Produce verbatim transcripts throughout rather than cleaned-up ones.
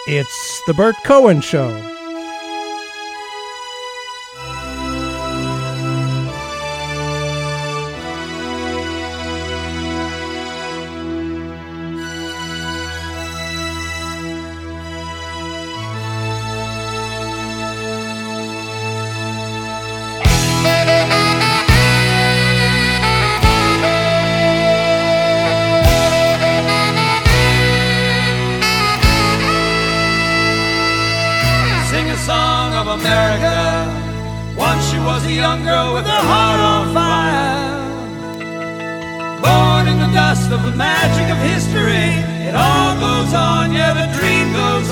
It's the Bert Cohen Show. America. Once she was a young girl with her heart on fire. Born in the dust of the magic of history. It all goes on, yeah, the dream goes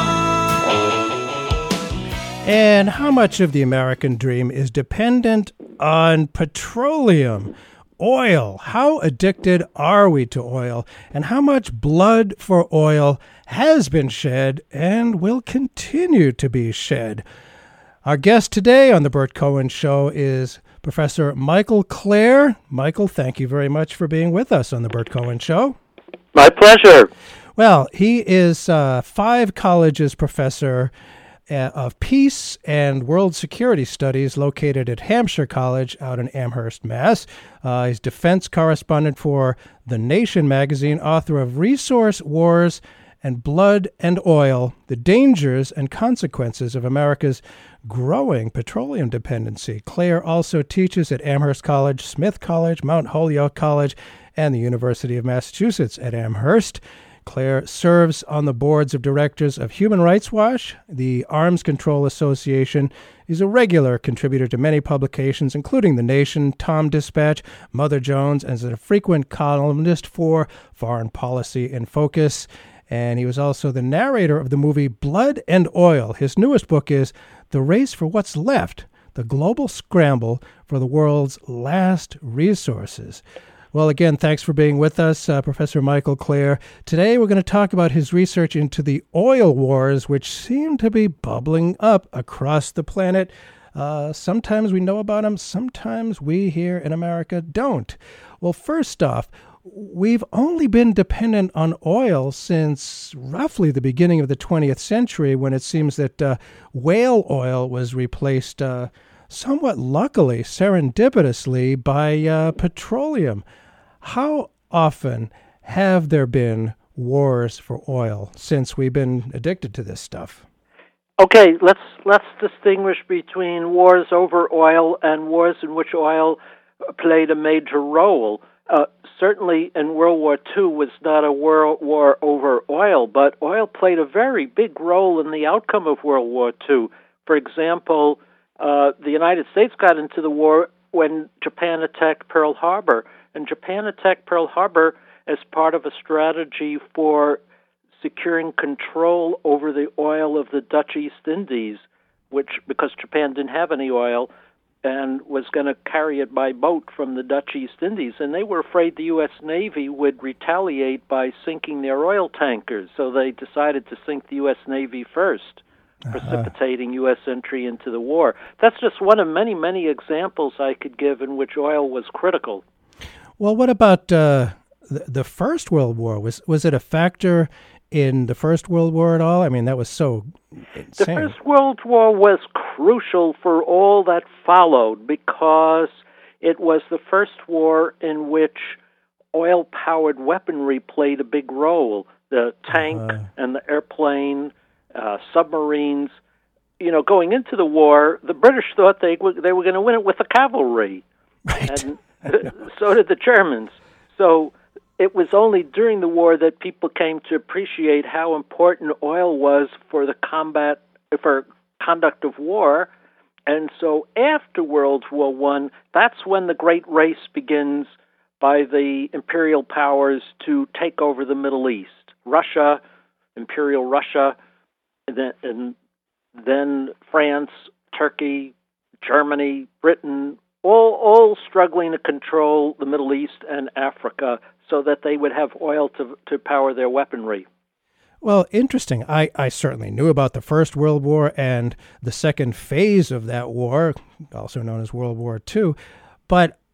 on. And how much of the American dream is dependent on petroleum, oil? How addicted are we to oil? And how much blood for oil has been shed and will continue to be shed? Our guest today on the Bert Cohen Show is Professor Michael Klare. Michael, thank you very much for being with us on the Bert Cohen Show. My pleasure. Well, he is uh, five colleges professor uh, of peace and world security studies located at Hampshire College out in Amherst, Mass. Uh, he's defense correspondent for The Nation magazine, author of Resource Wars and Blood and Oil, The Dangers and Consequences of America's Growing Petroleum Dependency. Klare also teaches at Amherst College, Smith College, Mount Holyoke College, and the University of Massachusetts at Amherst. Klare serves on the boards of directors of Human Rights Watch, the Arms Control Association. He's a regular contributor to many publications, including The Nation, Tom Dispatch, Mother Jones, and is a frequent columnist for Foreign Policy in Focus. And he was also the narrator of the movie Blood and Oil. His newest book is The Race for What's Left, The Global Scramble for the World's Last Resources. Well, again, thanks for being with us, uh, Professor Michael Klare. Today we're going to talk about his research into the oil wars, which seem to be bubbling up across the planet. Uh, sometimes we know about them, sometimes we here in America don't. Well, first off, we've only been dependent on oil since roughly the beginning of the twentieth century, when it seems that uh, whale oil was replaced uh, somewhat luckily, serendipitously, by uh, petroleum. How often have there been wars for oil since we've been addicted to this stuff? Okay, let's let's distinguish between wars over oil and wars in which oil played a major role. Uh, certainly in World War Two was not a world war over oil, but oil played a very big role in the outcome of World War Two. For example, uh, the United States got into the war when Japan attacked Pearl Harbor, and Japan attacked Pearl Harbor as part of a strategy for securing control over the oil of the Dutch East Indies, which, because Japan didn't have any oil, and was going to carry it by boat from the Dutch East Indies. And they were afraid the U S Navy would retaliate by sinking their oil tankers, so they decided to sink the U S Navy first, uh-huh. precipitating U S entry into the war. That's just one of many, many examples I could give in which oil was critical. Well, what about uh, the, the First World War? Was, was it a factor in the First World War at all? I mean, that was so insane. The First World War was crucial for all that followed because it was the first war in which oil-powered weaponry played a big role. The tank uh, and the airplane, uh, submarines. You know, going into the war, the British thought they were, they were going to win it with the cavalry. Right. And so did the Germans. So it was only during the war that people came to appreciate how important oil was for the combat, for conduct of war. And so after World War One, that's when the great race begins by the imperial powers to take over the Middle East. Russia, Imperial Russia, and then, and then France, Turkey, Germany, Britain, all all struggling to control the Middle East and Africa so that they would have oil to to power their weaponry. Well, interesting. I, I certainly knew about the First World War and the second phase of that war, also known as World War Two, but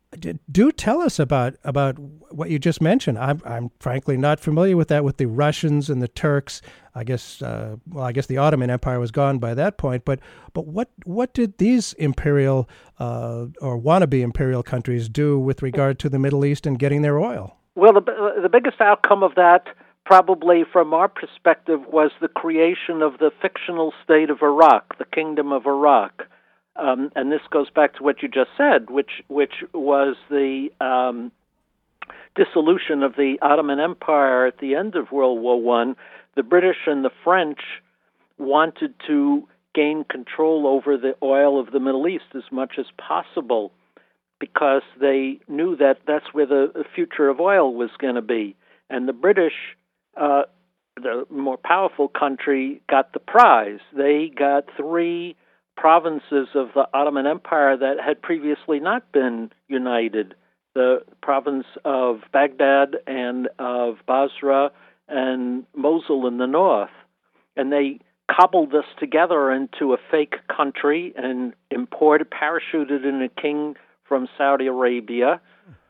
Do tell us about about what you just mentioned. I'm I'm frankly not familiar with that, with the Russians and the Turks. I guess uh, well, I guess the Ottoman Empire was gone by that point. But but what what did these imperial uh, or wannabe imperial countries do with regard to the Middle East and getting their oil? Well, the the biggest outcome of that, probably from our perspective, was the creation of the fictional state of Iraq, the Kingdom of Iraq. Um, and this goes back to what you just said, which which was the um, dissolution of the Ottoman Empire at the end of World War One. The British and the French wanted to gain control over the oil of the Middle East as much as possible because they knew that that's where the future of oil was going to be. And the British, uh, the more powerful country, got the prize. They got three provinces of the Ottoman Empire that had previously not been united, the province of Baghdad and of Basra and Mosul in the north. And they cobbled this together into a fake country and imported, parachuted in a king from Saudi Arabia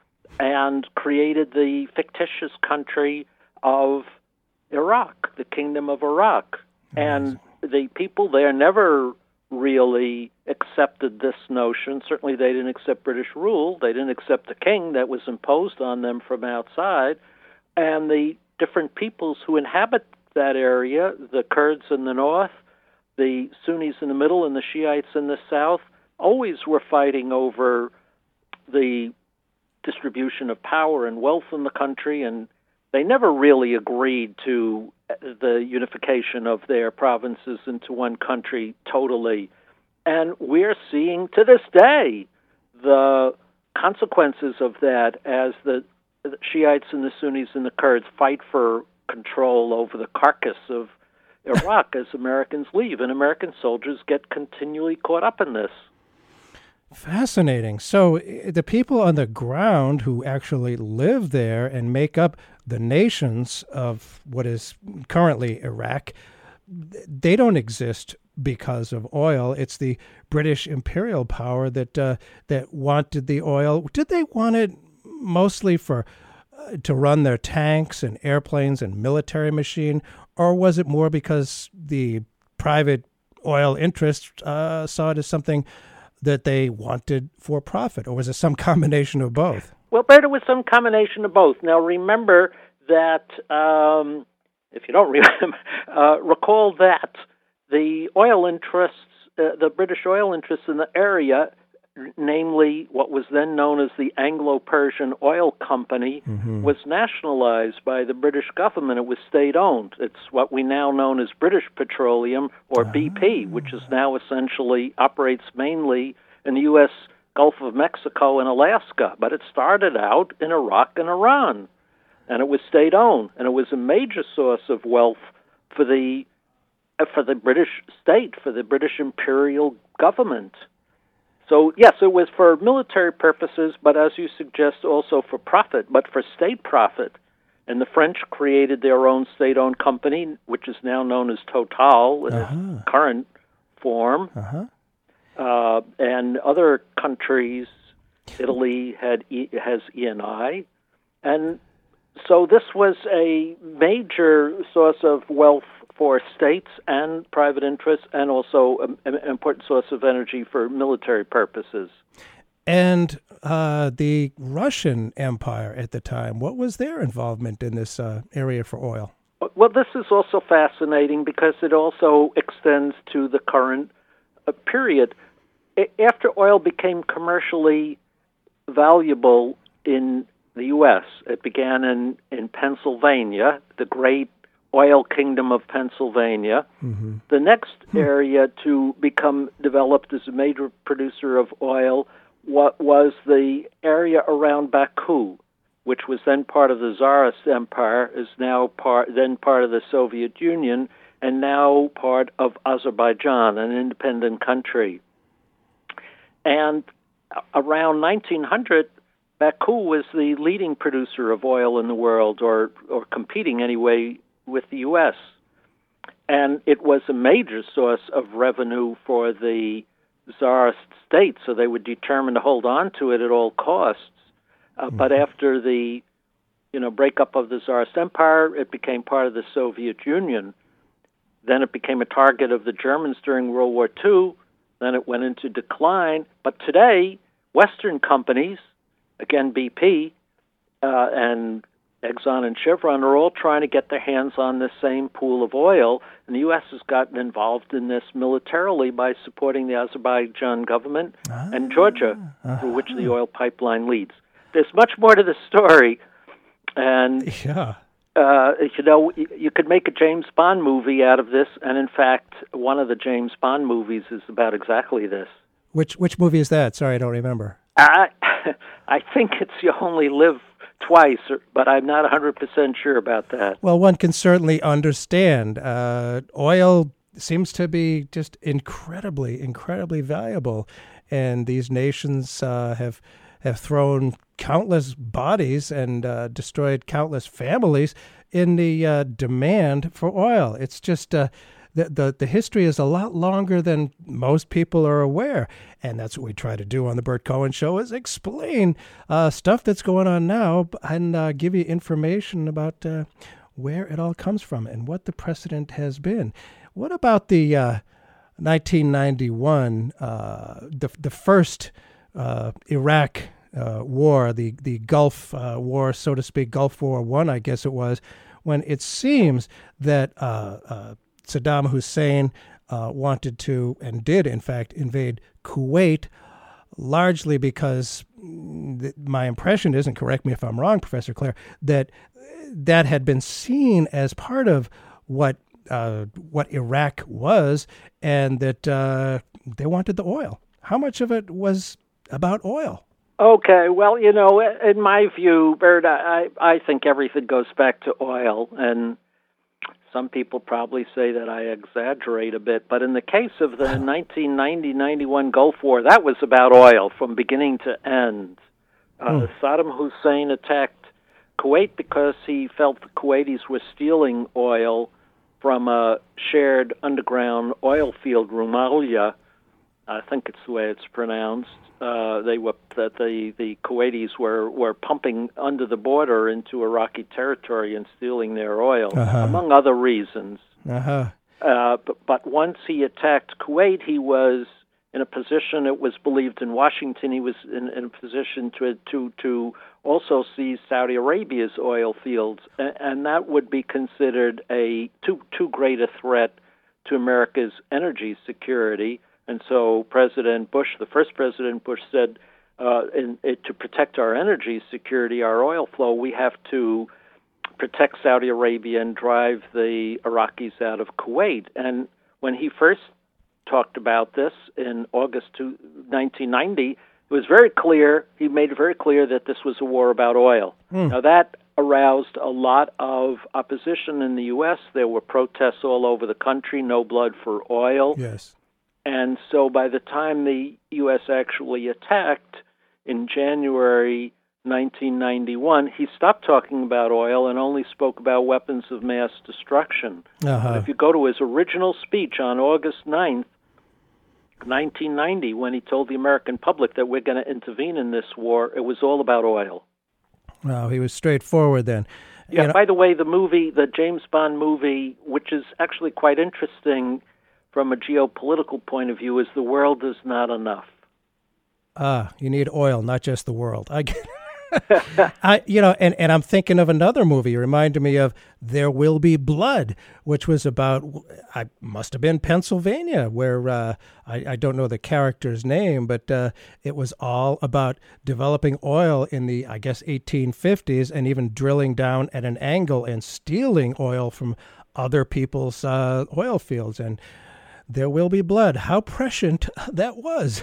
and created the fictitious country of Iraq, the Kingdom of Iraq. And the people there never really accepted this notion. Certainly they didn't accept British rule. They didn't accept the king that was imposed on them from outside. And the different peoples who inhabit that area, the Kurds in the north, the Sunnis in the middle, and the Shiites in the south, always were fighting over the distribution of power and wealth in the country, and they never really agreed to the unification of their provinces into one country totally. And we're seeing to this day the consequences of that as the, the Shiites and the Sunnis and the Kurds fight for control over the carcass of Iraq as Americans leave, and American soldiers get continually caught up in this. Fascinating. So the people on the ground who actually live there and make up the nations of what is currently Iraq, they don't exist because of oil. It's the British imperial power that uh, that wanted the oil. Did they want it mostly for uh, to run their tanks and airplanes and military machine, or was it more because the private oil interests uh, saw it as something that they wanted for profit, or was it some combination of both? Well, Bert, it was some combination of both. Now, remember that, um, if you don't remember, uh, recall that the oil interests, uh, the British oil interests in the area, namely what was then known as the Anglo-Persian Oil Company, mm-hmm. was nationalized by the British government. It was state-owned. It's what we now know as British Petroleum, or ah. B P, which is now essentially operates mainly in the U S Gulf of Mexico and Alaska. But it started out in Iraq and Iran, and it was state-owned, and it was a major source of wealth for the for the British state, for the British imperial government. So, yes, it was for military purposes, but as you suggest, also for profit, but for state profit. And the French created their own state-owned company, which is now known as Total in uh-huh. its current form. Uh-huh. Uh, and other countries, Italy had e- has E N I. And so this was a major source of wealth for states and private interests, and also an important source of energy for military purposes. And uh, the Russian Empire at the time, what was their involvement in this uh, area for oil? Well, this is also fascinating because it also extends to the current uh, period. After oil became commercially valuable in the U S, it began in, in Pennsylvania, the great oil kingdom of Pennsylvania. Mm-hmm. The next area to become developed as a major producer of oil what was the area around Baku, which was then part of the Tsarist Empire, is now part then part of the Soviet Union, and now part of Azerbaijan, an independent country. And around nineteen hundred, Baku was the leading producer of oil in the world, or or competing anyway with the U S, and it was a major source of revenue for the Tsarist state, so they were determined to hold on to it at all costs. Uh, Mm-hmm. But after the, you know, breakup of the Tsarist Empire, it became part of the Soviet Union. Then it became a target of the Germans during World War Two. Then it went into decline. But today, Western companies, again B P uh, and Exxon and Chevron, are all trying to get their hands on the same pool of oil. And the U S has gotten involved in this militarily by supporting the Azerbaijan government ah, and Georgia, uh-huh. through which the oil pipeline leads. There's much more to the story. And, Yeah. uh, you know, you, you could make a James Bond movie out of this. And, in fact, one of the James Bond movies is about exactly this. Which which movie is that? Sorry, I don't remember. I, I think it's You Only Live Twice, but I'm not one hundred percent sure about that. Well, one can certainly understand. Uh, oil seems to be just incredibly, incredibly valuable, and these nations uh, have have thrown countless bodies and uh, destroyed countless families in the uh, demand for oil. It's just uh, the, the the history is a lot longer than most people are aware, and that's what we try to do on the Bert Cohen Show: is explain uh, stuff that's going on now and uh, give you information about uh, where it all comes from and what the precedent has been. What about the uh, nineteen ninety-one, uh, the the first uh, Iraq uh, war, the the Gulf uh, War, so to speak, Gulf War One, I guess it was, when it seems that uh, uh, Saddam Hussein uh, wanted to and did, in fact, invade Kuwait, largely because th- my impression is, and correct me if I'm wrong, Professor Clare, that that had been seen as part of what uh, what Iraq was, and that uh, they wanted the oil. How much of it was about oil? Okay, well, you know, in my view, Bert, I, I think everything goes back to oil, and some people probably say that I exaggerate a bit, but in the case of the nineteen ninety ninety-one Gulf War, that was about oil from beginning to end. Uh, Hmm. Saddam Hussein attacked Kuwait because he felt the Kuwaitis were stealing oil from a shared underground oil field, Rumalia. I think it's the way it's pronounced. Uh, they were that the, the Kuwaitis were, were pumping under the border into Iraqi territory and stealing their oil, Uh-huh. among other reasons. Uh-huh. Uh, but, but once he attacked Kuwait, he was in a position, it was believed in Washington, he was in, in a position to to to also seize Saudi Arabia's oil fields, and, and that would be considered a too too great a threat to America's energy security. And so President Bush, the first President Bush, said, uh, in, in, to protect our energy security, our oil flow, we have to protect Saudi Arabia and drive the Iraqis out of Kuwait. And when he first talked about this in August nineteen ninety, it was very clear, he made it very clear that this was a war about oil. Hmm. Now, that aroused a lot of opposition in the U S. There were protests all over the country, no blood for oil. Yes. And so by the time the U S actually attacked in January nineteen ninety-one, he stopped talking about oil and only spoke about weapons of mass destruction. Uh-huh. But if you go to his original speech on August ninth, nineteen ninety, when he told the American public that we're going to intervene in this war, it was all about oil. Wow, he was straightforward then. Yeah, You know- by the way, the movie, the James Bond movie, which is actually quite interesting from a geopolitical point of view, is The World Is Not Enough. Ah, you need oil, not just the world. I get I, you know, and, and I'm thinking of another movie. It reminded me of There Will Be Blood, which was about, I must have been Pennsylvania, where uh, I, I don't know the character's name, but uh, it was all about developing oil in the, I guess, eighteen fifties, and even drilling down at an angle and stealing oil from other people's uh, oil fields. And There Will Be Blood. How prescient that was.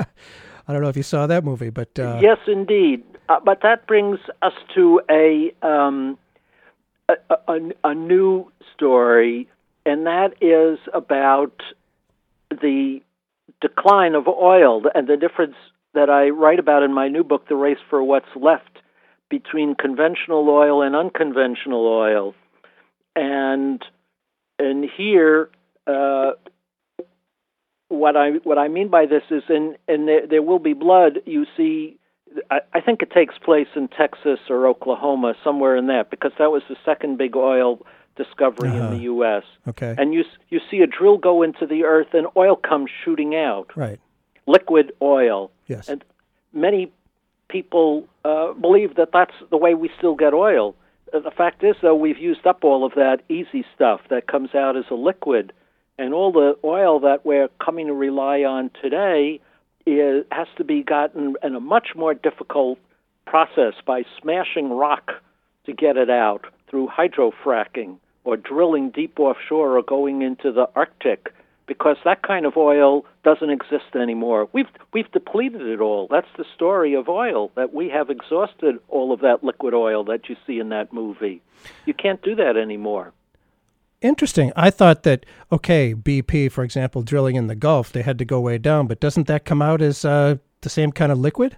I don't know if you saw that movie, but uh, yes, indeed. Uh, but that brings us to a, um, a, a a new story, and that is about the decline of oil and the difference that I write about in my new book, The Race for What's Left, between conventional oil and unconventional oil. And and here, uh, what I what I mean by this is, in in there, there Will Be Blood, you see I, I think it takes place in Texas or Oklahoma, somewhere in that, because that was the second big oil discovery uh-huh. in the U S Okay. And you you see a drill go into the earth and oil comes shooting out. Right. Liquid oil. Yes. And many people uh, believe that that's the way we still get oil. Uh, the fact is, though, we've used up all of that easy stuff that comes out as a liquid. And all the oil that we're coming to rely on today is, has to be gotten in a much more difficult process by smashing rock to get it out through hydrofracking or drilling deep offshore or going into the Arctic, because that kind of oil doesn't exist anymore. We've we've depleted it all. That's the story of oil, that we have exhausted all of that liquid oil that you see in that movie. You can't do that anymore. Interesting. I thought that, okay, B P, for example, drilling in the Gulf, they had to go way down, but doesn't that come out as uh, the same kind of liquid?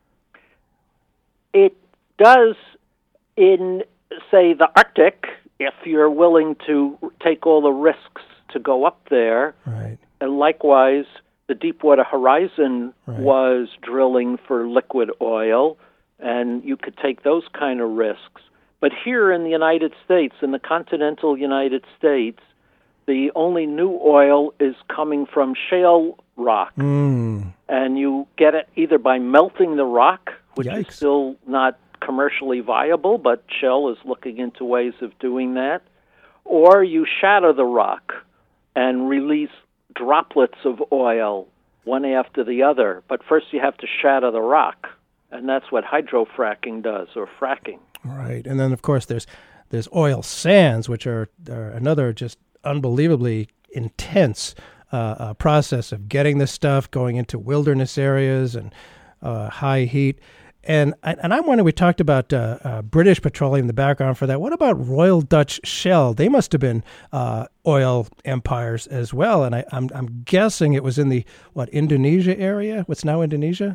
It does in, say, the Arctic, if you're willing to take all the risks to go up there. Right. And likewise, the Deepwater Horizon right. was drilling for liquid oil, and you could take those kind of risks. But here in the United States, in the continental United States, the only new oil is coming from shale rock. Mm. And you get it either by melting the rock, which Yikes. is still not commercially viable, but Shell is looking into ways of doing that, or you shatter the rock and release droplets of oil, one after the other. But first you have to shatter the rock, and that's what hydrofracking does, or fracking. Right. And then, of course, there's there's oil sands, which are, are another just unbelievably intense uh, uh, process of getting this stuff, going into wilderness areas and uh, high heat. And and I'm wondering, we talked about uh, uh, British Petroleum in the background for that. What about Royal Dutch Shell? They must have been uh, oil empires as well. And I, I'm I'm guessing it was in the, what, Indonesia area? What's now Indonesia?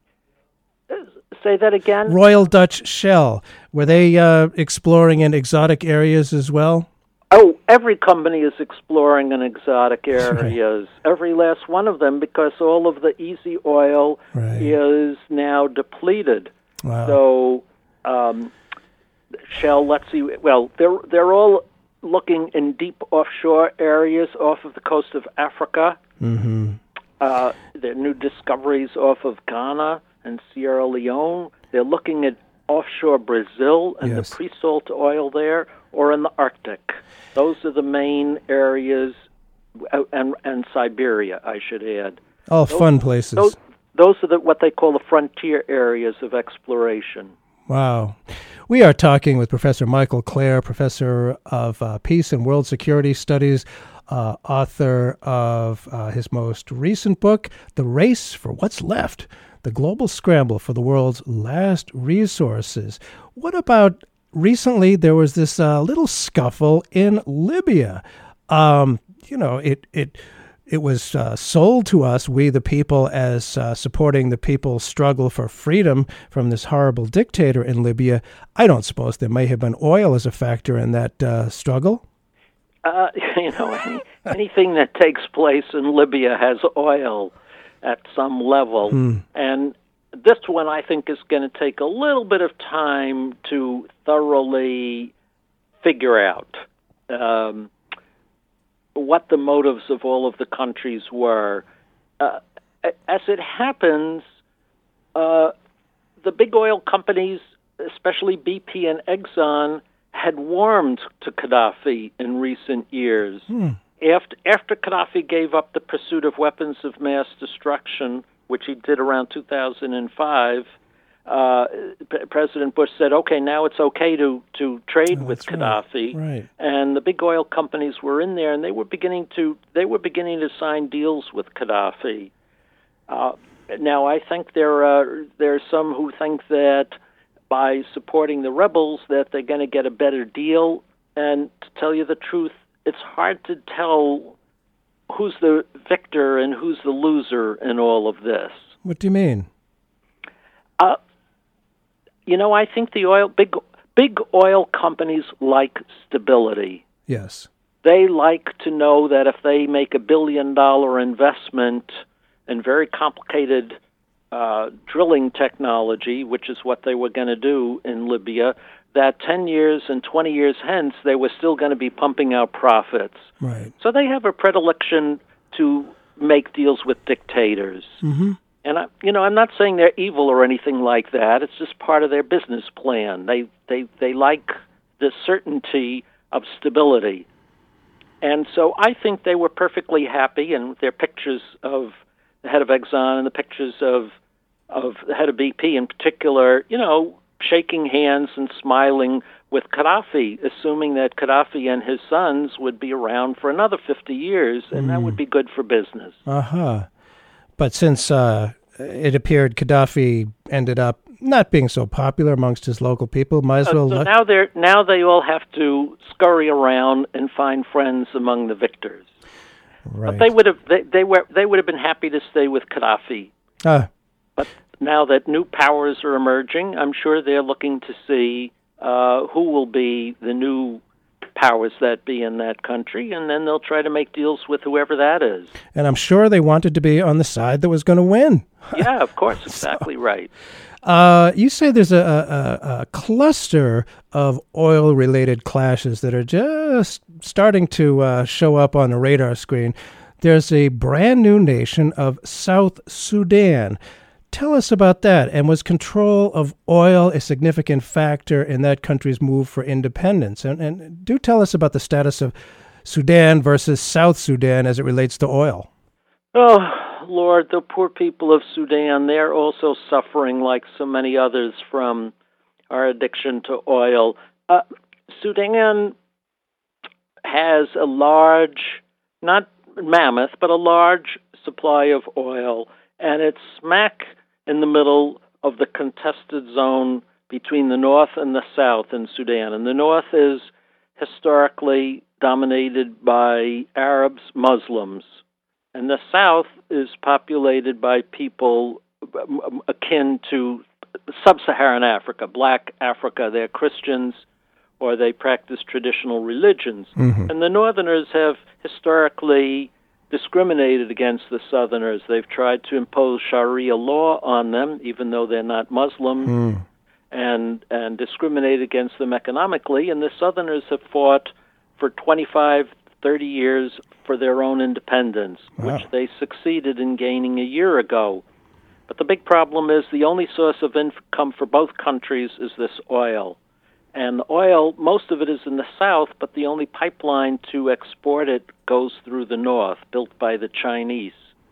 Say that again? Royal Dutch Shell. Were they uh, exploring in exotic areas as well? Oh, every company is exploring in exotic areas, every last one of them, because all of the easy oil right. is now depleted. Wow. So um, Shell, let's see, well, they're, they're all looking in deep offshore areas off of the coast of Africa. Mm-hmm. Uh, there are new discoveries off of Ghana and Sierra Leone. They're looking at offshore Brazil and yes. the pre-salt oil there, or in the Arctic. Those are the main areas, and and Siberia, I should add. All those, fun places. Those, those are the, what they call the frontier areas of exploration. Wow. We are talking with Professor Michael Klare, Professor of uh, Peace and World Security Studies, uh, author of uh, his most recent book, The Race for What's Left, The Global Scramble for the World's Last Resources. What about recently there was this uh, little scuffle in Libya? Um, you know, it it it was uh, sold to us, we the people, as uh, supporting the people's struggle for freedom from this horrible dictator in Libya. I don't suppose there may have been oil as a factor in that uh, struggle. Uh, you know, any, anything that takes place in Libya has oil at some level. Hmm. And this one, I think, is going to take a little bit of time to thoroughly figure out um, what the motives of all of the countries were. Uh, as it happens, uh, the big oil companies, especially B P and Exxon, had warmed to Gaddafi in recent years. Hmm. After, after Gaddafi gave up the pursuit of weapons of mass destruction, which he did around two thousand five, uh, P- President Bush said, okay, now it's okay to, to trade oh, with right. Gaddafi. Right. And the big oil companies were in there, and they were beginning to they were beginning to sign deals with Gaddafi. Uh, now, I think there are there are some who think that by supporting the rebels that they're going to get a better deal. And to tell you the truth, it's hard to tell who's the victor and who's the loser in all of this. What do you mean? Uh, you know, I think the oil big big oil companies like stability. Yes. They like to know that if they make a billion dollar investment in very complicated uh, drilling technology, which is what they were going to do in Libya, that ten years and twenty years hence, they were still going to be pumping out profits. Right. So they have a predilection to make deals with dictators. Mm-hmm. And, I, you know, I'm not saying they're evil or anything like that. It's just part of their business plan. They, they, they like the certainty of stability. And so I think they were perfectly happy, and their pictures of the head of Exxon and the pictures of of the head of B P in particular, you know, shaking hands and smiling with Gaddafi, assuming that Gaddafi and his sons would be around for another fifty years, and mm. that would be good for business. Uh-huh. But since uh, it appeared Gaddafi ended up not being so popular amongst his local people, might as well... Uh, so now, they're, now they all have to scurry around and find friends among the victors. Right. But they would have they, they were they would have been happy to stay with Gaddafi. Uh. But now that new powers are emerging, I'm sure they're looking to see uh, who will be the new powers that be in that country, and then they'll try to make deals with whoever that is. And I'm sure they wanted to be on the side that was going to win. Yeah, of course, exactly so, right. Uh, you say there's a, a, a cluster of oil-related clashes that are just starting to uh, show up on the radar screen. There's a brand new nation of South Sudan. Tell us about that. And was control of oil a significant factor in that country's move for independence? And, and do tell us about the status of Sudan versus South Sudan as it relates to oil. Oh, Lord, the poor people of Sudan, they're also suffering like so many others from our addiction to oil. Uh, Sudan has a large, not mammoth, but a large supply of oil, and it's smack in the middle of the contested zone between the north and the south in Sudan. And the north is historically dominated by Arabs, Muslims, and the south is populated by people akin to sub-Saharan Africa, black Africa. They're Christians or they practice traditional religions. Mm-hmm. And the northerners have historically discriminated against the southerners. They've tried to impose Sharia law on them, even though they're not Muslim, mm. and and discriminate against them economically. And the southerners have fought for twenty-five, thirty years for their own independence, wow. which they succeeded in gaining a year ago. But the big problem is the only source of income for both countries is this oil. And the oil, most of it is in the south, but the only pipeline to export it goes through the north, built by the Chinese.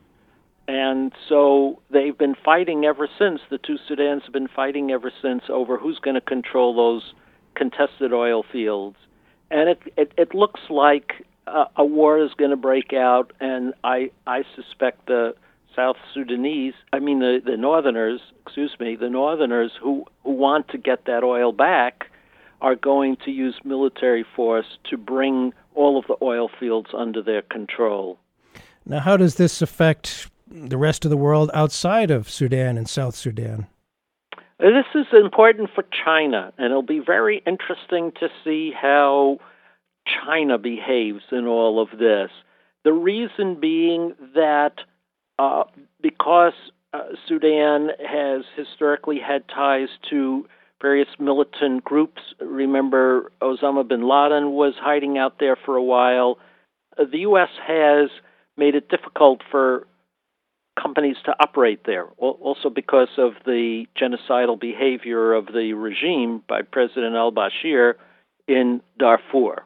And so they've been fighting ever since. The two Sudans have been fighting ever since over who's going to control those contested oil fields. And it, it, it looks like uh, a war is going to break out, and I, I suspect the South Sudanese, I mean the, the Northerners, excuse me, the Northerners who, who want to get that oil back are going to use military force to bring all of the oil fields under their control. Now, how does this affect the rest of the world outside of Sudan and South Sudan? This is important for China, and it'll be very interesting to see how China behaves in all of this. The reason being that uh, because uh, Sudan has historically had ties to various militant groups. Remember, Osama bin Laden was hiding out there for a while. Uh, the U S has made it difficult for companies to operate there, also because of the genocidal behavior of the regime by President al-Bashir in Darfur.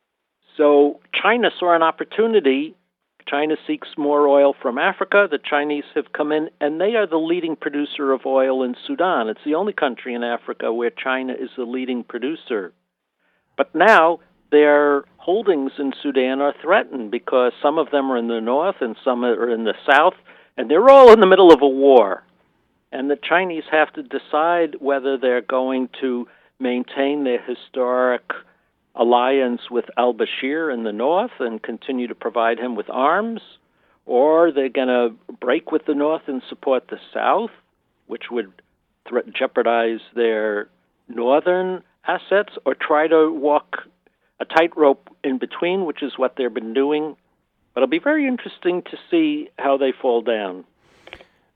So China saw an opportunity. China seeks more oil from Africa. The Chinese have come in, and they are the leading producer of oil in Sudan. It's the only country in Africa where China is the leading producer. But now their holdings in Sudan are threatened because some of them are in the north and some are in the south, and they're all in the middle of a war. And the Chinese have to decide whether they're going to maintain their historic alliance with al-Bashir in the north and continue to provide him with arms, or they're going to break with the north and support the south, which would threat- jeopardize their northern assets, or try to walk a tightrope in between, which is what they've been doing. But it'll be very interesting to see how they fall down.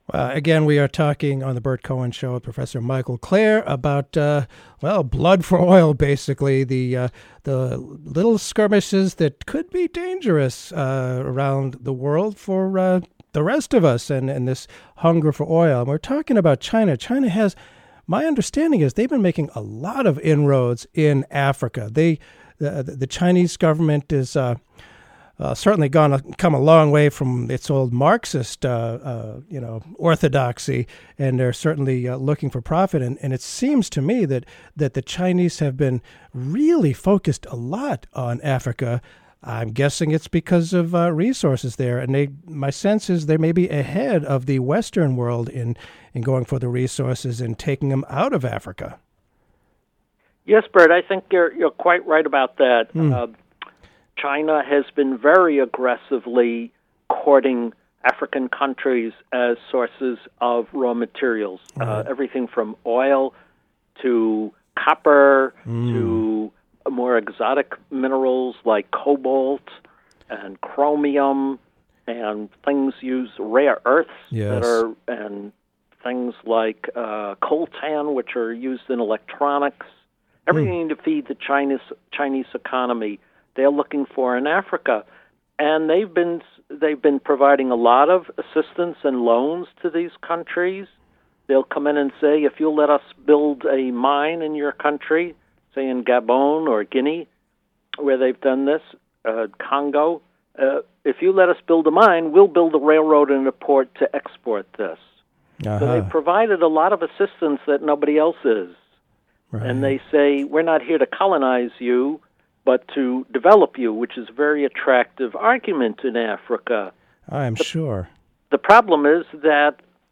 Uh, again, we are talking on the Bert Cohen Show with Professor Michael Clare about, uh, well, blood for oil, basically, the uh, the little skirmishes that could be dangerous uh, around the world for uh, the rest of us and, and this hunger for oil. And we're talking about China. China has, my understanding is they've been making a lot of inroads in Africa. They, the, the Chinese government is... Uh, Uh, certainly gone come a long way from its old Marxist, uh, uh, you know, orthodoxy, and they're certainly uh, looking for profit. And, and it seems to me that that the Chinese have been really focused a lot on Africa. I'm guessing it's because of uh, resources there, and they. My sense is they may be ahead of the Western world in in going for the resources and taking them out of Africa. Yes, Bert, I think you're you're quite right about that. Mm. Uh, China has been very aggressively courting African countries as sources of raw materials, right. uh, everything from oil to copper mm. to more exotic minerals like cobalt and chromium and things use rare earths yes. that are and things like uh, coltan, which are used in electronics. Everything mm. to feed the Chinese Chinese economy. They're looking for in Africa, and they've been they've been providing a lot of assistance and loans to these countries. They'll come in and say, if you'll let us build a mine in your country, say in Gabon or Guinea, where they've done this, uh, Congo, uh, if you let us build a mine, we'll build a railroad and a port to export this. Uh-huh. So they've provided a lot of assistance that nobody else is. Right. And they say, we're not here to colonize you, but to develop you, which is a very attractive argument in Africa. I'm the, sure. The problem is that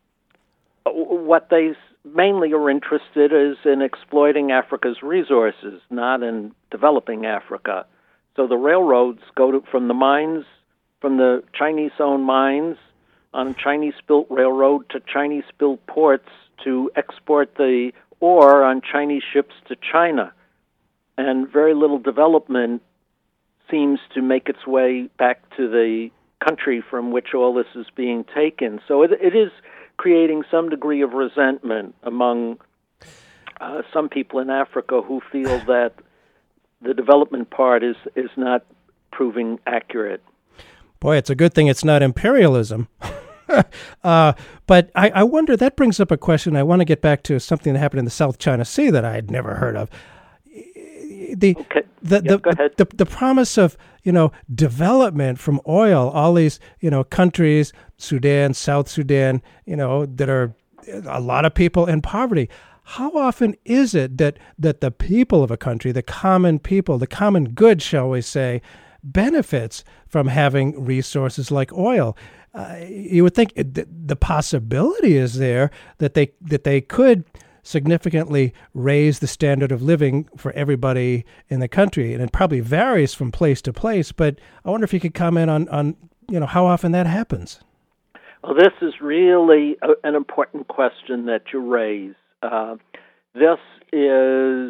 what they mainly are interested is in exploiting Africa's resources, not in developing Africa. So the railroads go to, from the mines, from the Chinese-owned mines, on a Chinese-built railroad to Chinese-built ports to export the ore on Chinese ships to China. And very little development seems to make its way back to the country from which all this is being taken. So it, it is creating some degree of resentment among uh, some people in Africa who feel that the development part is, is not proving accurate. Boy, it's a good thing it's not imperialism. uh, but I, I wonder, that brings up a question. I want to get back to something that happened in the South China Sea that I had never heard of. The, okay. the, yeah, the, the, the promise of, you know, development from oil, all these, you know, countries, Sudan, South Sudan, you know, that are a lot of people in poverty. How often is it that, that the people of a country, the common people, the common good, shall we say, benefits from having resources like oil? Uh, you would think the, the possibility is there that they that they could significantly raise the standard of living for everybody in the country, and it probably varies from place to place. But I wonder if you could comment on, on you know, how often that happens. Well, this is really a, an important question that you raise. Uh, this is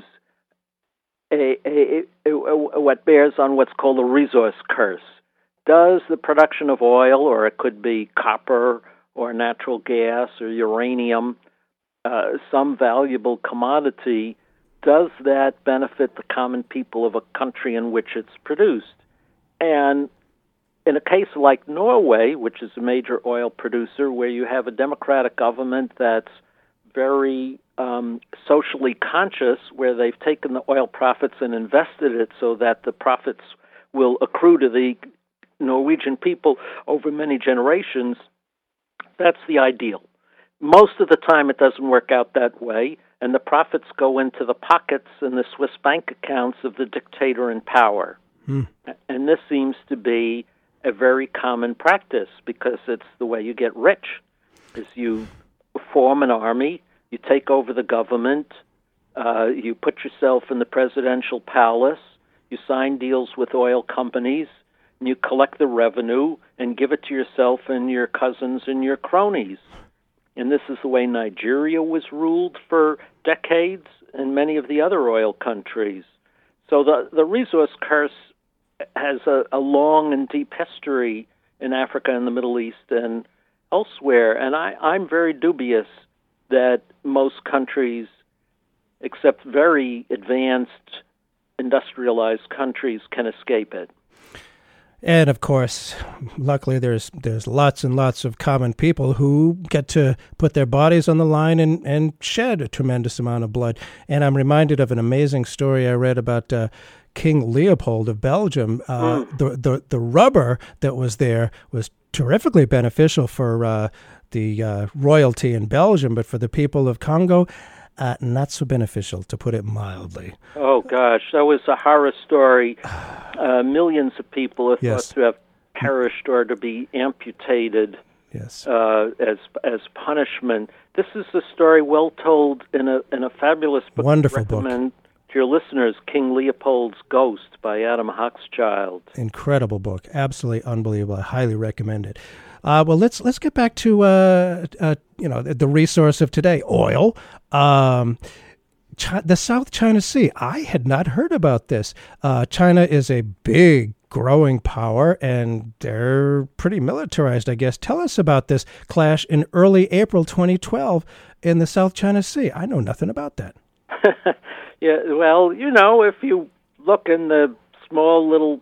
a, a, a, a, what bears on what's called a resource curse. Does the production of oil, or it could be copper or natural gas or uranium, Uh, some valuable commodity, does that benefit the common people of a country in which it's produced? And in a case like Norway, which is a major oil producer, where you have a democratic government that's very um, socially conscious, where they've taken the oil profits and invested it so that the profits will accrue to the Norwegian people over many generations, that's the ideal. Most of the time it doesn't work out that way, and the profits go into the pockets and the Swiss bank accounts of the dictator in power. Hmm. And this seems to be a very common practice, because it's the way you get rich, is you form an army, you take over the government, uh, you put yourself in the presidential palace, you sign deals with oil companies, and you collect the revenue and give it to yourself and your cousins and your cronies. And this is the way Nigeria was ruled for decades, and many of the other oil countries. So the, the resource curse has a, a long and deep history in Africa and the Middle East, and elsewhere. And I, I'm very dubious that most countries, except very advanced, industrialized countries, can escape it. And of course, luckily, there's there's lots and lots of common people who get to put their bodies on the line and, and shed a tremendous amount of blood. And I'm reminded of an amazing story I read about uh, King Leopold of Belgium. Uh, mm. the, the the rubber that was there was terrifically beneficial for uh, the uh, royalty in Belgium, but for the people of Congo, Uh, not so beneficial, to put it mildly. Oh, gosh, that was a horror story. Uh, millions of people are yes. thought to have perished or to be amputated yes. uh, as as punishment. This is a story well told in a in a fabulous book. Wonderful I recommend book. to your listeners, King Leopold's Ghost by Adam Hochschild. Incredible book. Absolutely unbelievable. I highly recommend it. Uh, well, let's let's get back to uh, uh, you know the, the resource of today, oil. Um, Chi- the South China Sea. I had not heard about this. Uh, China is a big growing power, and they're pretty militarized, I guess. Tell us about this clash in early April twenty twelve in the South China Sea. I know nothing about that. Yeah, well, you know, if you look in the small little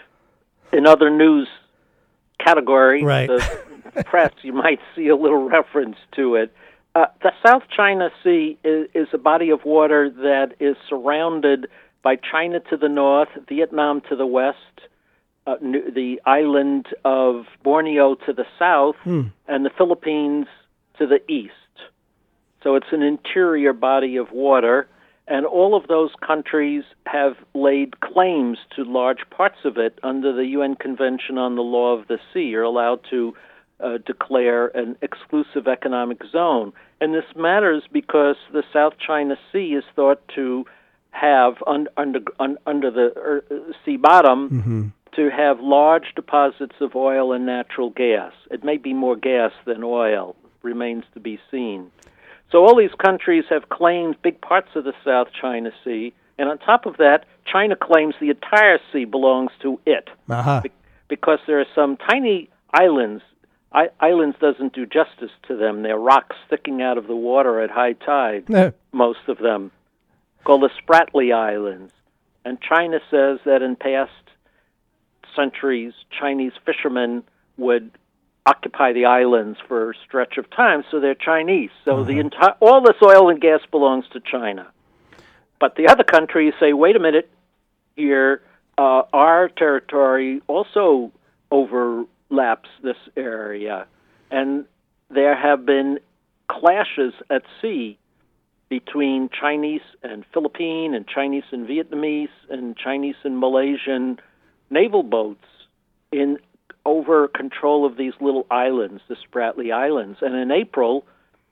in other news category, right. the press, you might see a little reference to it. Uh, the South China Sea is, is a body of water that is surrounded by China to the north, Vietnam to the west, uh, the island of Borneo to the south, hmm. and the Philippines to the east. So it's an interior body of water, and all of those countries have laid claims to large parts of it under the U N Convention on the Law of the Sea. You're allowed to uh, declare an exclusive economic zone. And this matters because the South China Sea is thought to have, un, under, un, under the uh, sea bottom, mm-hmm. to have large deposits of oil and natural gas. It may be more gas than oil, remains to be seen. So all these countries have claimed big parts of the South China Sea, and on top of that, China claims the entire sea belongs to it, uh-huh. be- because there are some tiny islands. I- islands doesn't do justice to them. They're rocks sticking out of the water at high tide, no. most of them, called the Spratly Islands. And China says that in past centuries, Chinese fishermen would occupy the islands for a stretch of time, so they're Chinese. So uh-huh. the entire all this oil and gas belongs to China. But the other countries say, wait a minute, here, uh, our territory also overlaps this area. And there have been clashes at sea between Chinese and Philippine and Chinese and Vietnamese and Chinese and Malaysian naval boats in over control of these little islands, the Spratly Islands. And in April,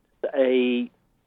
a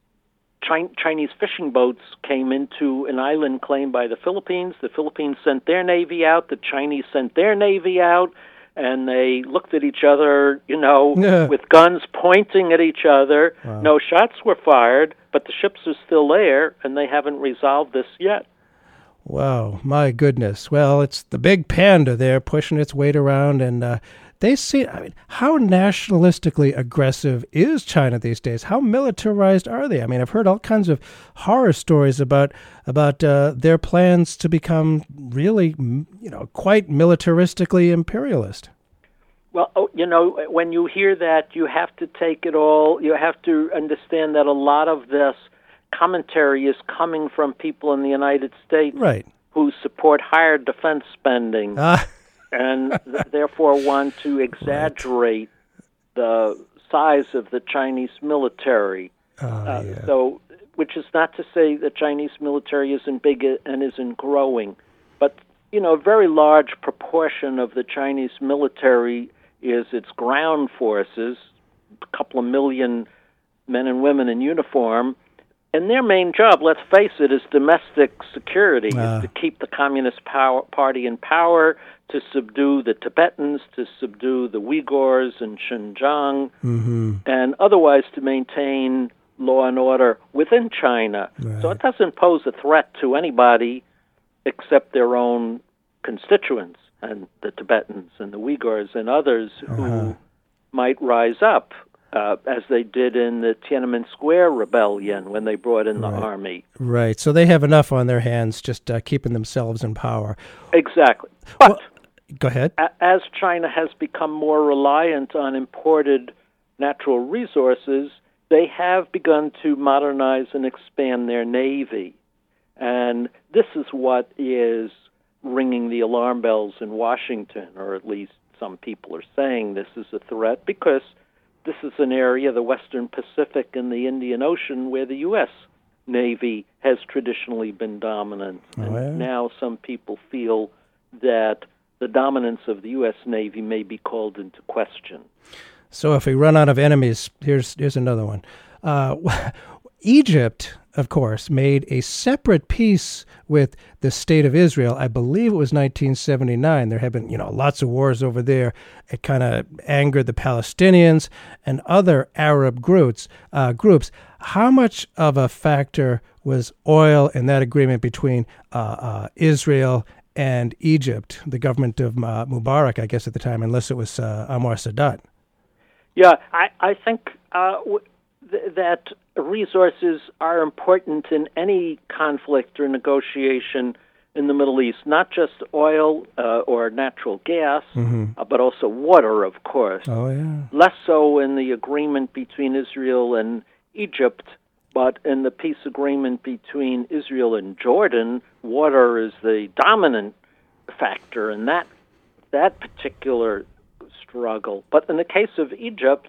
Chinese fishing boats came into an island claimed by the Philippines. The Philippines sent their navy out. The Chinese sent their navy out. And they looked at each other, you know, yeah. with guns pointing at each other. Wow. No shots were fired, but the ships are still there, and they haven't resolved this yet. Wow, my goodness. Well, it's the big panda there pushing its weight around, and uh, they see, I mean, how nationalistically aggressive is China these days? How militarized are they? I mean, I've heard all kinds of horror stories about about uh, their plans to become really, you know, quite militaristically imperialist. Well, oh, you know, when you hear that, you have to take it all, you have to understand that a lot of this commentary is coming from people in the United States right. who support higher defense spending ah. and th- therefore want to exaggerate right. the size of the Chinese military. Oh, uh, yeah. So, which is not to say the Chinese military isn't big and isn't growing, but you know, a very large proportion of the Chinese military is its ground forces, a couple of million men and women in uniform. And their main job, let's face it, is domestic security, uh. is to keep the Communist power, Party in power, to subdue the Tibetans, to subdue the Uyghurs in Xinjiang, mm-hmm. and otherwise to maintain law and order within China. Right. So it doesn't pose a threat to anybody except their own constituents, and the Tibetans and the Uyghurs and others uh-huh. who might rise up, uh, as they did in the Tiananmen Square rebellion when they brought in the Right. army. Right. So they have enough on their hands just uh, keeping themselves in power. Exactly. But Well, go ahead. a- as China has become more reliant on imported natural resources, they have begun to modernize and expand their navy. And this is what is ringing the alarm bells in Washington, or at least some people are saying this is a threat, because this is an area, the Western Pacific and the Indian Ocean, where the U S Navy has traditionally been dominant. Oh, and yeah. now some people feel that the dominance of the U S Navy may be called into question. So if we run out of enemies, here's here's another one. Uh, Egypt, of course, made a separate peace with the State of Israel. I believe it was nineteen seventy-nine. There have been, you know, lots of wars over there. It kind of angered the Palestinians and other Arab groups. Uh, groups. How much of a factor was oil in that agreement between uh, uh, Israel and Egypt, the government of uh, Mubarak, I guess at the time, unless it was uh, Anwar Sadat? Yeah, I, I think uh, w- th- that resources are important in any conflict or negotiation in the Middle East, not just oil uh, or natural gas, Mm-hmm. uh, but also water, of course. Oh, yeah. Less so in the agreement between Israel and Egypt, but in the peace agreement between Israel and Jordan, water is the dominant factor in that that particular struggle. But in the case of Egypt,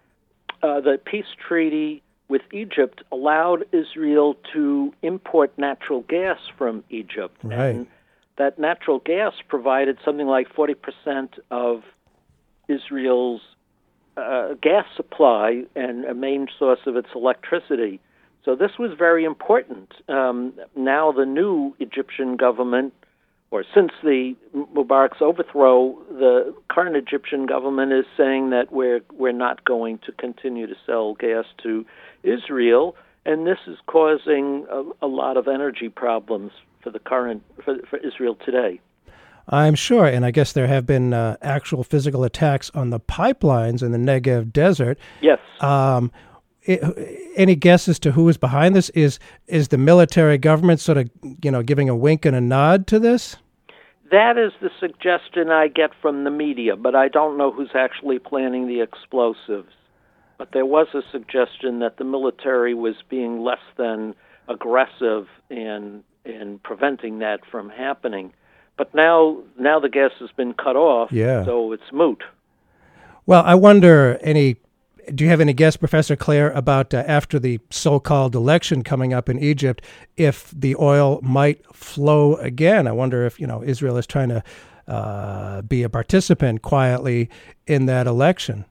uh, the peace treaty with Egypt allowed Israel to import natural gas from Egypt. Right. And that natural gas provided something like forty percent of Israel's uh, gas supply and a main source of its electricity. So this was very important. Um, now the new Egyptian government, or since the Mubarak's overthrow, the current Egyptian government is saying that we're we're not going to continue to sell gas to Israel, and this is causing a, a lot of energy problems for the current for, for Israel today. I'm sure, and I guess there have been uh, actual physical attacks on the pipelines in the Negev desert. Yes. Um, it, any guess as to who is behind this? Is is the military government sort of, you know, giving a wink and a nod to this? That is the suggestion I get from the media, but I don't know who's actually planning the explosives. But there was a suggestion that the military was being less than aggressive in in preventing that from happening. But now now the gas has been cut off, Yeah. so it's moot. Well, I wonder, any, do you have any guess, Professor Clare, about uh, after the so-called election coming up in Egypt, if the oil might flow again? I wonder if, you know, Israel is trying to uh, be a participant quietly in that election.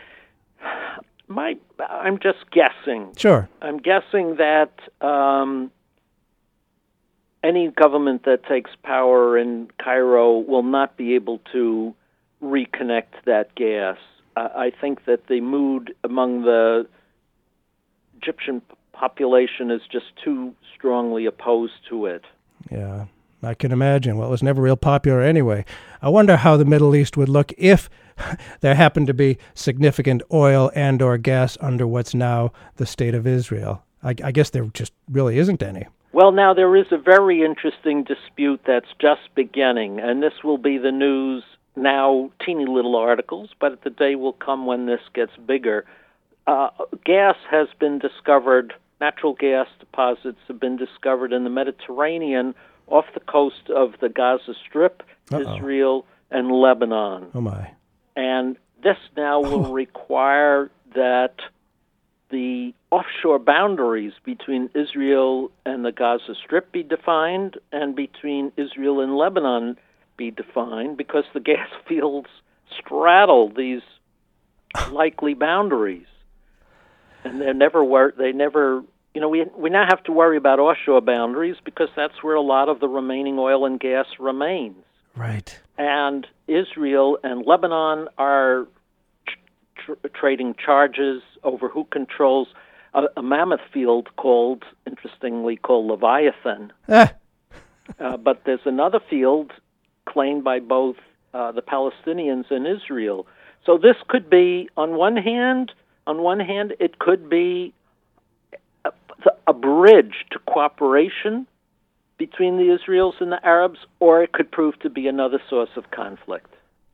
My, I'm just guessing. Sure. I'm guessing that um, any government that takes power in Cairo will not be able to reconnect that gas. Uh, I think that the mood among the Egyptian population is just too strongly opposed to it. Yeah, I can imagine. Well, it was never real popular anyway. I wonder how the Middle East would look if there happened to be significant oil and or gas under what's now the State of Israel. I, I guess there just really isn't any. Well, now there is a very interesting dispute that's just beginning, and this will be the news now, teeny little articles, but the day will come when this gets bigger. Uh, gas has been discovered, natural gas deposits have been discovered in the Mediterranean off the coast of the Gaza Strip, Uh-oh. Israel, and Lebanon. Oh, my. And this now will require that the offshore boundaries between Israel and the Gaza Strip be defined, and between Israel and Lebanon be defined, because the gas fields straddle these likely boundaries, and they never were. They never. You know, we we now have to worry about offshore boundaries because that's where a lot of the remaining oil and gas remains. Right. And Israel and Lebanon are tr- trading charges over who controls a, a mammoth field called, interestingly, called Leviathan. Ah, Uh, but there's another field claimed by both uh, the Palestinians and Israel. So this could be, on one hand, on one hand, it could be a, a bridge to cooperation between the Israelis and the Arabs, or it could prove to be another source of conflict.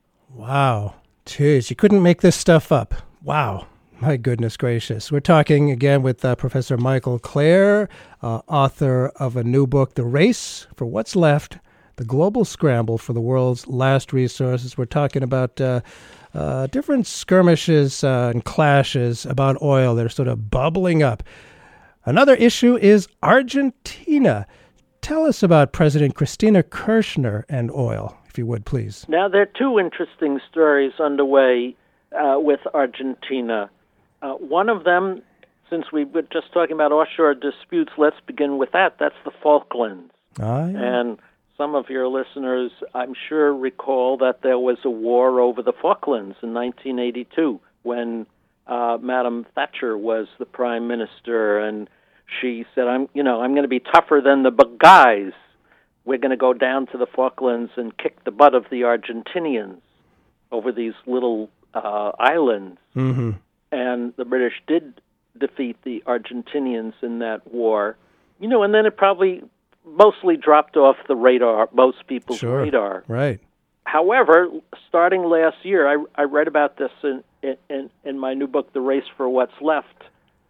Wow. Jeez, you couldn't make this stuff up. Wow. My goodness gracious. We're talking again with uh, Professor Michael Klare, uh, author of a new book, The Race for What's Left, The Global Scramble for the World's Last Resources. We're talking about uh, uh, different skirmishes uh, and clashes about oil that are sort of bubbling up. Another issue is Argentina. Tell us about President Cristina Kirchner and oil, if you would, please. Now, there are two interesting stories underway uh, with Argentina. Uh, one of them, since we were just talking about offshore disputes, let's begin with that. That's the Falklands. Ah, yeah. And some of your listeners, I'm sure, recall that there was a war over the Falklands in nineteen eighty-two when uh, Madam Thatcher was the prime minister, and she said, "I'm, you know, I'm going to be tougher than the big guys. We're going to go down to the Falklands and kick the butt of the Argentinians over these little uh, islands." Mm-hmm. And the British did defeat the Argentinians in that war. You know, and then it probably mostly dropped off the radar, most people's Sure. radar. Right. However, starting last year, I, I read about this in, in, in my new book, The Race for What's Left.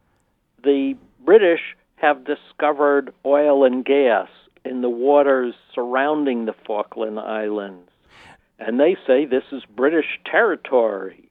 The British have discovered oil and gas in the waters surrounding the Falkland Islands. And they say this is British territory.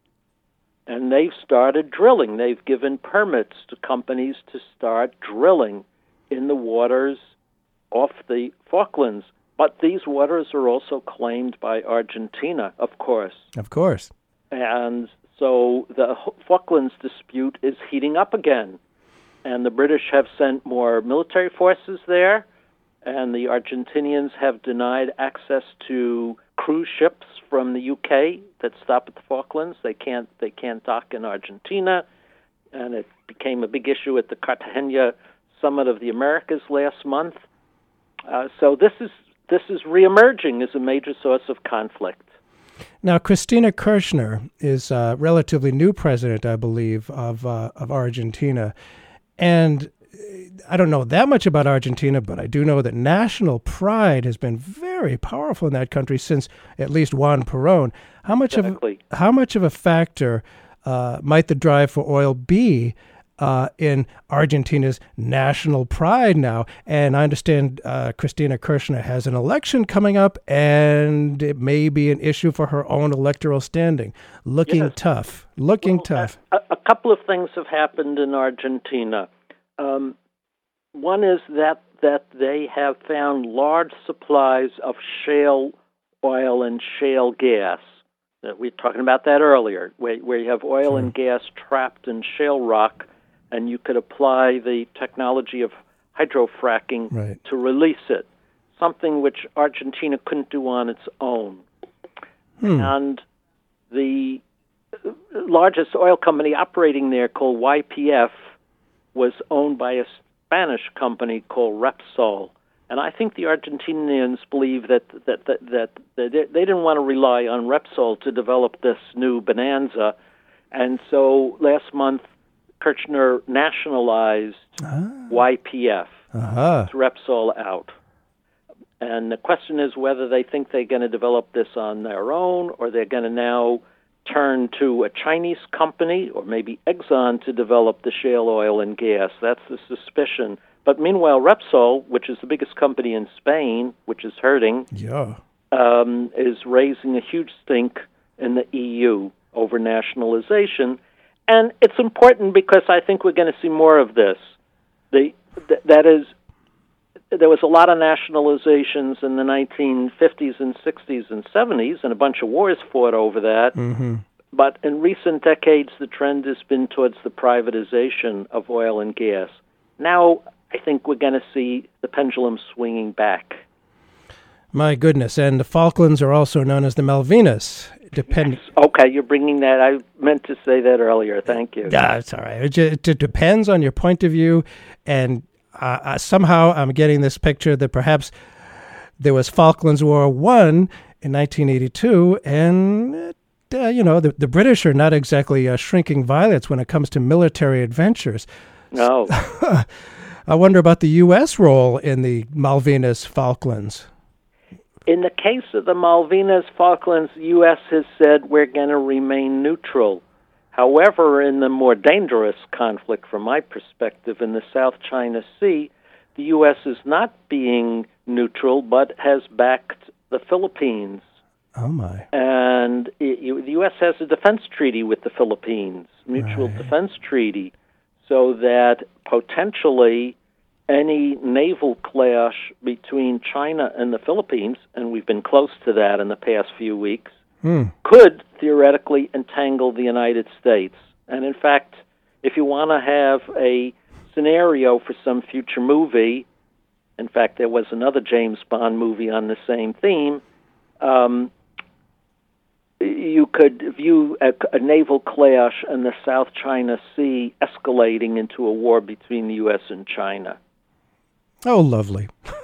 And they've started drilling. They've given permits to companies to start drilling in the waters off the Falklands. But these waters are also claimed by Argentina, of course. Of course. And so the Falklands dispute is heating up again. And the British have sent more military forces there, and the Argentinians have denied access to cruise ships from the U K that stop at the Falklands. They can't they can't dock in Argentina, and it became a big issue at the Cartagena Summit of the Americas last month. Uh, so this is this is reemerging as a major source of conflict. Now, Cristina Kirchner is a relatively new president, I believe, of uh, of Argentina. And I don't know that much about Argentina, but I do know that national pride has been very powerful in that country since at least Juan Perón. How much Exactly. of how much of a factor uh, might the drive for oil be uh, in Argentina's national pride now? And I understand uh, Cristina Kirchner has an election coming up, and it may be an issue for her own electoral standing. Looking Yes. tough. Looking Well, tough. A, a couple of things have happened in Argentina. Um, one is that that they have found large supplies of shale oil and shale gas. Uh, we were talking about that earlier, where, where you have oil Sure. and gas trapped in shale rock, and you could apply the technology of hydrofracking Right. to release it, something which Argentina couldn't do on its own. Hmm. And the largest oil company operating there, called Y P F, was owned by a Spanish company called Repsol. And I think the Argentinians believe that that that, that, that they, they didn't want to rely on Repsol to develop this new bonanza. And so last month, Kirchner nationalized Ah. Y P F, Uh-huh. with Repsol out. And the question is whether they think they're going to develop this on their own, or they're going to now turn to a Chinese company, or maybe Exxon, to develop the shale oil and gas. That's the suspicion. But meanwhile, Repsol, which is the biggest company in Spain, which is hurting, Yeah. um, is raising a huge stink in the E U over nationalization. And it's important because I think we're going to see more of this. The, th- that is, there was a lot of nationalizations in the nineteen fifties and sixties and seventies, and a bunch of wars fought over that. Mm-hmm. But in recent decades, the trend has been towards the privatization of oil and gas. Now, I think we're going to see the pendulum swinging back. My goodness. And the Falklands are also known as the Malvinas. Depend- Okay, you're bringing that. I meant to say that earlier. Thank you. Yeah, it's all right. It, just, it depends on your point of view. And uh, uh, somehow I'm getting this picture that perhaps there was Falklands War One in nineteen eighty-two, and it uh, you know, the, the British are not exactly uh, shrinking violets when it comes to military adventures. No. I wonder about the U S role in the Malvinas Falklands. In the case of the Malvinas Falklands, the U S has said we're going to remain neutral. However, in the more dangerous conflict, from my perspective, in the South China Sea, the U S is not being neutral, but has backed the Philippines. Oh, my. And it, you, the U S has a defense treaty with the Philippines, mutual Right. defense treaty, so that potentially any naval clash between China and the Philippines, and we've been close to that in the past few weeks, Hmm. could theoretically entangle the United States. And in fact, if you want to have a scenario for some future movie, in fact, there was another James Bond movie on the same theme, um, you could view a, a naval clash in the South China Sea escalating into a war between the U S and China. Oh, lovely.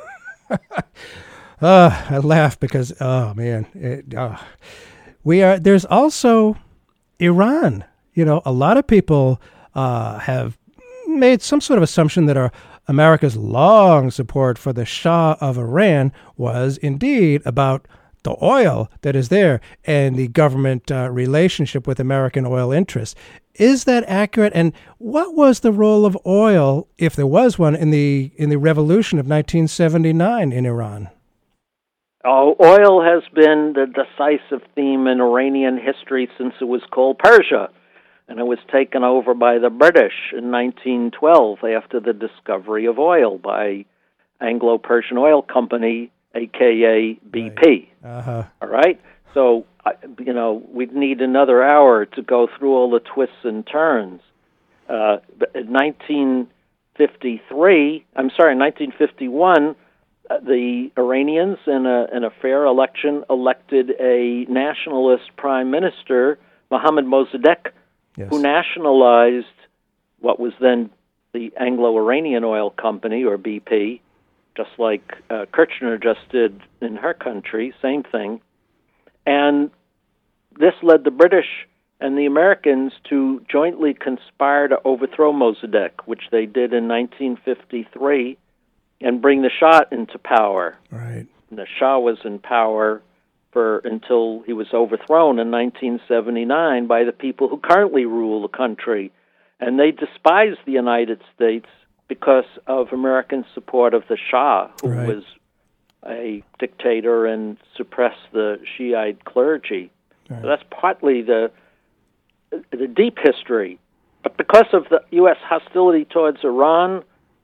uh, I laugh because, oh, man. It, uh, we are. There's also Iran. You know, a lot of people uh, have made some sort of assumption that our America's long support for the Shah of Iran was indeed about the oil that is there and the government uh, relationship with American oil interests. Is that accurate? And what was the role of oil, if there was one, in the in the revolution of nineteen seventy-nine in Iran? Oh, oil has been the decisive theme in Iranian history since it was called Persia, and it was taken over by the British in nineteen twelve after the discovery of oil by Anglo-Persian Oil Company, a k a. B P. Right. Uh-huh. All right? So, you know, we'd need another hour to go through all the twists and turns. Uh, in nineteen fifty-three, I'm sorry, in nineteen fifty-one, uh, the Iranians, in a, in a fair election, elected a nationalist prime minister, Mohammad Mossadegh, Yes. who nationalized what was then the Anglo-Iranian Oil Company, or B P, just like uh, Kirchner just did in her country, same thing. And this led the British and the Americans to jointly conspire to overthrow Mossadegh, which they did in nineteen fifty-three, and bring the Shah into power. Right. And the Shah was in power for until he was overthrown in nineteen seventy-nine by the people who currently rule the country. And they despised the United States because of American support of the Shah, who Right. was a dictator and suppressed the Shiite clergy. Right. So that's partly the the deep history. But because of the U S hostility towards Iran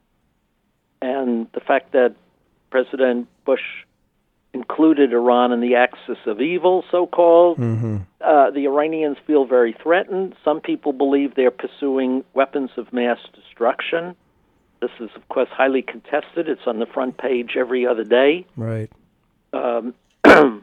and the fact that President Bush included Iran in the axis of evil, so-called, Mm-hmm. uh, the Iranians feel very threatened. Some people believe they're pursuing weapons of mass destruction. This is, of course, highly contested. It's on the front page every other day. Right. Um, uh,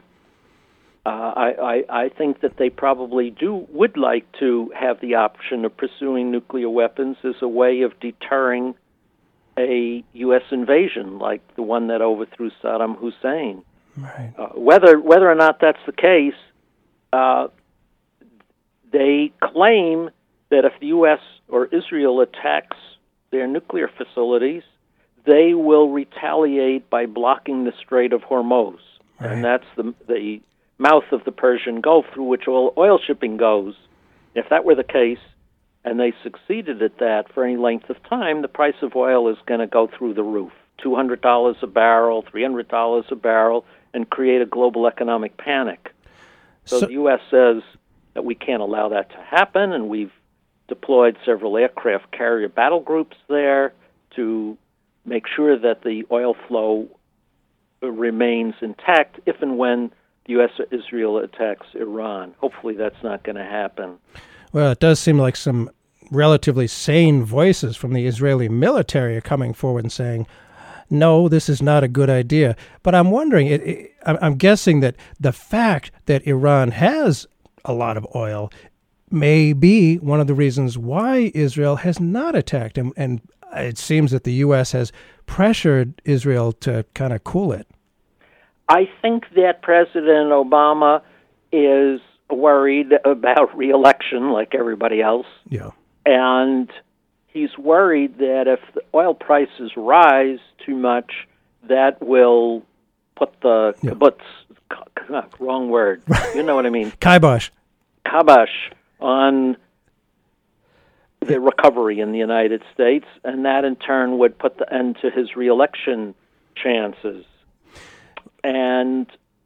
I, I, I think that they probably do would like to have the option of pursuing nuclear weapons as a way of deterring a U S invasion like the one that overthrew Saddam Hussein. Right. Uh, whether whether or not that's the case, uh, they claim that if the U S or Israel attacks their nuclear facilities, they will retaliate by blocking the Strait of Hormuz. Right. And that's the the mouth of the Persian Gulf through which all oil shipping goes. If that were the case, and they succeeded at that for any length of time, the price of oil is going to go through the roof. two hundred dollars a barrel, three hundred dollars a barrel, and create a global economic panic. So, So- the U S says that we can't allow that to happen, and we've deployed several aircraft carrier battle groups there to make sure that the oil flow remains intact if and when the U S or Israel attacks Iran. Hopefully that's not going to happen. Well, it does seem like some relatively sane voices from the Israeli military are coming forward and saying, no, this is not a good idea. But I'm wondering, it, it, I'm I'm guessing that the fact that Iran has a lot of oil may be one of the reasons why Israel has not attacked him. And it seems that the U S has pressured Israel to kind of cool it. I think that President Obama is worried about re-election like everybody else. Yeah. And he's worried that if the oil prices rise too much, that will put the yeah. kibbutz, wrong word, you know what I mean? Kibosh. Kibosh on the recovery in the United States, and that in turn would put the end to his re-election chances. And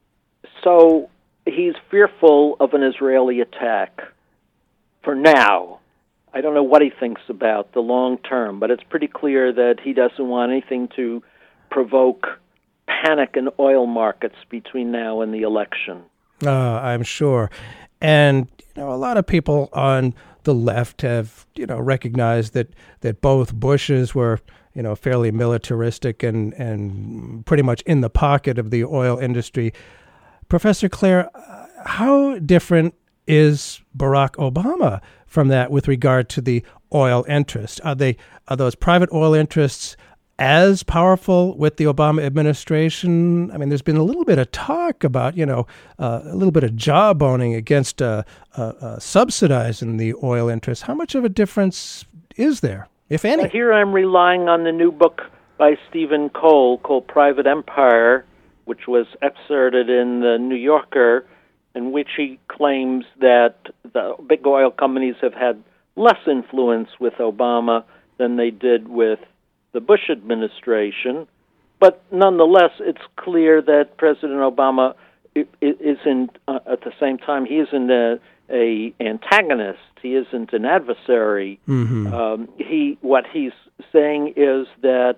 so he's fearful of an Israeli attack for now. I don't know what he thinks about the long term, but it's pretty clear that he doesn't want anything to provoke panic in oil markets between now and the election. Uh, I'm sure. And you know, a lot of people on the left have, you know, recognized that, that both Bushes were, you know, fairly militaristic and, and pretty much in the pocket of the oil industry. Professor Clair, how different is Barack Obama from that with regard to the oil interests? Are they are those private oil interests as powerful with the Obama administration? I mean, there's been a little bit of talk about, you know, uh, a little bit of jawboning against uh, uh, uh, subsidizing the oil interests. How much of a difference is there, if any? Well, here I'm relying on the new book by Stephen Cole called Private Empire, which was excerpted in the New Yorker, in which he claims that the big oil companies have had less influence with Obama than they did with the Bush administration. But nonetheless, it's clear that President Obama isn't, uh, at the same time, he isn't a, a antagonist. He isn't an adversary. Mm-hmm. Um, he what he's saying is that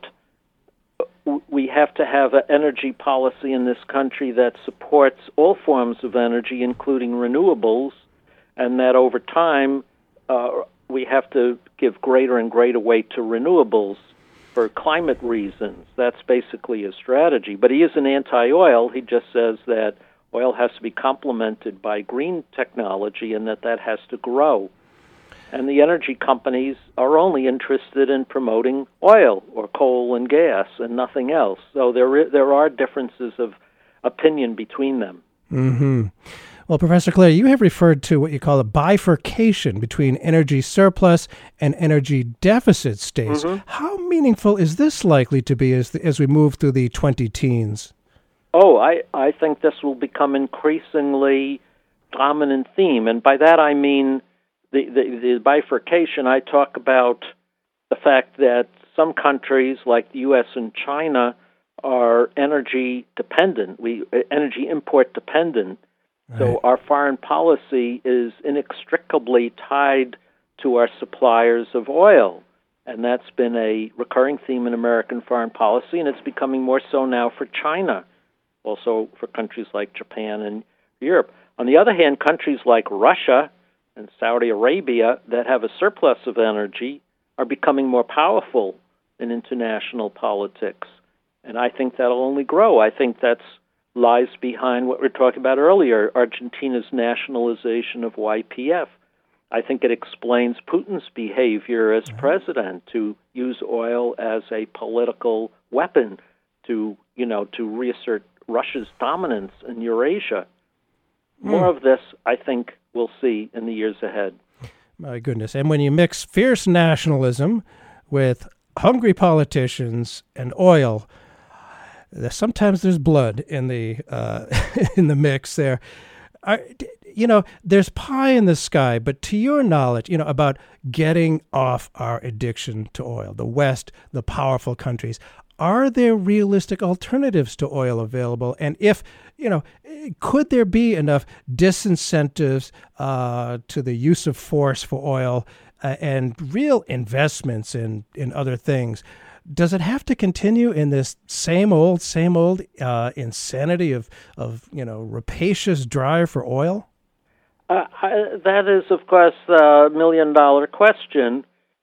we have to have an energy policy in this country that supports all forms of energy, including renewables, and that over time uh, we have to give greater and greater weight to renewables for climate reasons. That's basically his strategy. But he isn't anti-oil. He just says that oil has to be complemented by green technology and that that has to grow. And the energy companies are only interested in promoting oil or coal and gas and nothing else. So there there are differences of opinion between them. Mm-hmm. Well, Professor Clair, you have referred to what you call a bifurcation between energy surplus and energy deficit states. Mm-hmm. How meaningful is this likely to be as the, as we move through the twenty teens? Oh, I, I think this will become increasingly dominant theme. And by that I mean the, the, the bifurcation. I talk about the fact that some countries like the U S and China are energy dependent, we energy import dependent. Right. So our foreign policy is inextricably tied to our suppliers of oil. And that's been a recurring theme in American foreign policy, and it's becoming more so now for China, also for countries like Japan and Europe. On the other hand, countries like Russia and Saudi Arabia that have a surplus of energy are becoming more powerful in international politics. And I think that'll only grow. I think that's lies behind what we were talking about earlier, Argentina's nationalization of Y P F. I think it explains Putin's behavior as president to use oil as a political weapon to, you know, to reassert Russia's dominance in Eurasia. More mm. of this, I think, we'll see in the years ahead. My goodness. And when you mix fierce nationalism with hungry politicians and oil, sometimes there's blood in the uh, in the mix there. I, you know, there's pie in the sky, but to your knowledge, you know, about getting off our addiction to oil, the West, the powerful countries, are there realistic alternatives to oil available? And if, you know, could there be enough disincentives uh, to the use of force for oil uh, and real investments in, in other things? Does it have to continue in this same old, same old uh, insanity of, of, you know, rapacious drive for oil? Uh, I, that is, of course, the million-dollar question,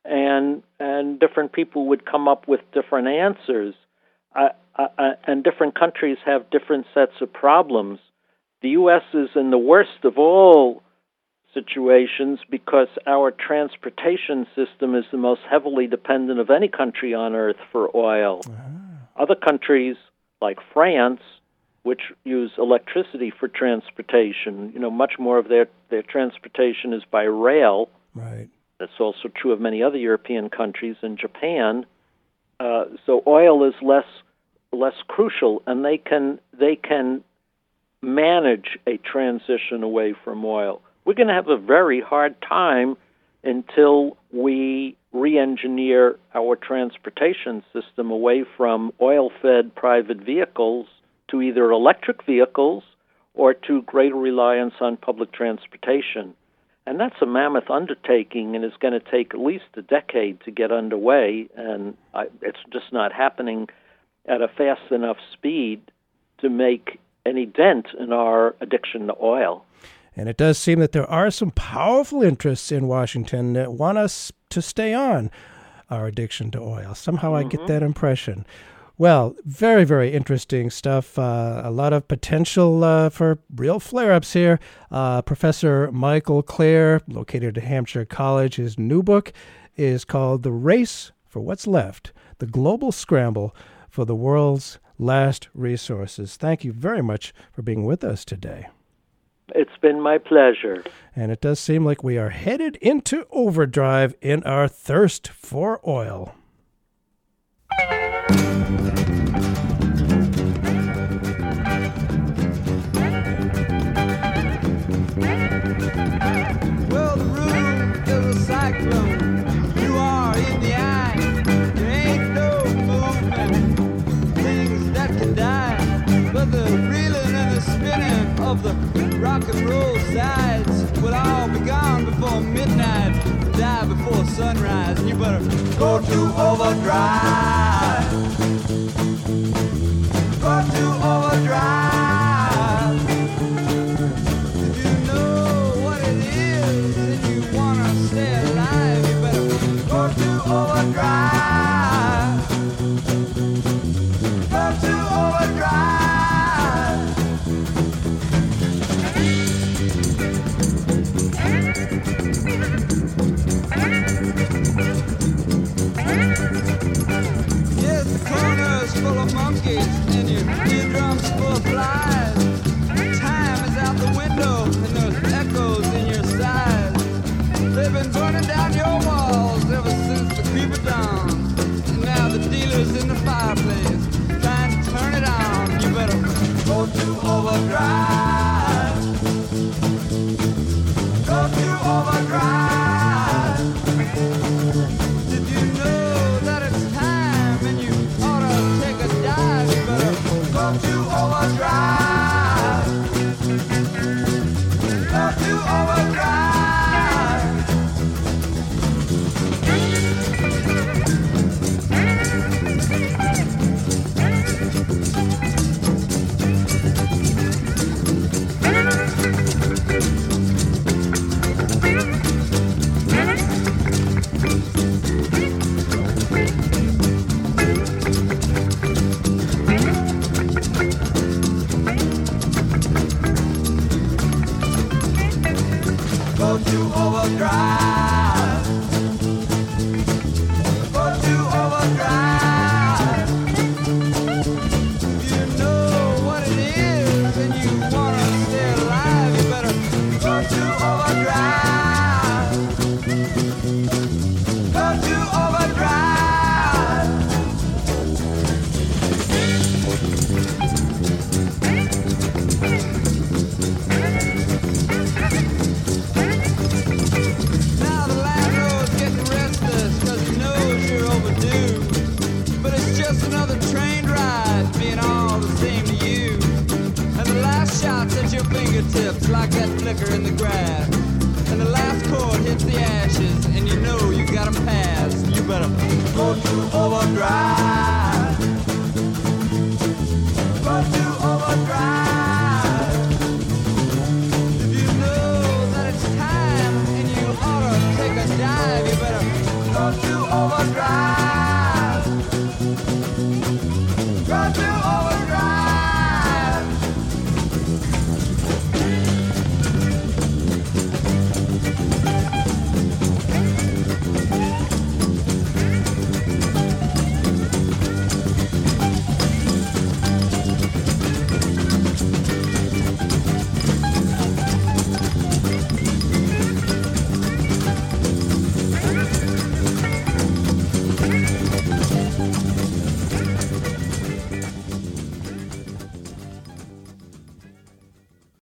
and and different people would come up with different answers. Uh, uh, and different countries have different sets of problems. The U S is in the worst of all situations because our transportation system is the most heavily dependent of any country on earth for oil. Ah. Other countries, like France, which use electricity for transportation. You know, much more of their, their transportation is by rail. Right. That's also true of many other European countries and Japan. Uh, so oil is less less crucial, and they can they can manage a transition away from oil. We're going to have a very hard time until we re-engineer our transportation system away from oil-fed private vehicles to either electric vehicles or to greater reliance on public transportation. And that's a mammoth undertaking, and it's going to take at least a decade to get underway, and I, it's just not happening at a fast enough speed to make any dent in our addiction to oil. And it does seem that there are some powerful interests in Washington that want us to stay on our addiction to oil. Somehow mm-hmm. I get that impression. Well, very, very interesting stuff. Uh, a lot of potential uh, for real flare-ups here. Uh, Professor Michael Klare, located at Hampshire College, his new book is called The Race for What's Left, The Global Scramble for the World's Last Resources. Thank you very much for being with us today. It's been my pleasure. And it does seem like we are headed into overdrive in our thirst for oil. Well, the room is a cyclone. You are in the eye. There ain't no movement. Things that can die. But the reeling and the spinning of the rock and roll sides will all be gone before midnight, die before sunrise. You better go to overdrive. Go to overdrive. If you know what it is and you wanna stay alive, you better go to overdrive. Go to overdrive. Yes, the corner's full of monkeys and your eardrums full of flies. Time is out the window and there's echoes in your sides. They've been burning down your walls ever since the creeper dawn. And now the dealer's in the fireplace trying to turn it on. You better go to overdrive. Go to overdrive. Did you know that it's time and you ought to take a dive? You better go to overdrive. Go to overdrive. Go to overdrive. Go to overdrive. You know what it is and you wanna stay alive, you better go to overdrive. Go to overdrive. Now the landlord's getting restless 'cause he knows you're overdue. But it's just another train ride being all the same to you. And the last shot's at your fingertips like that flicker in the grass. And the last chord hits the ashes and you know you got 'em passed. You better go to overdrive.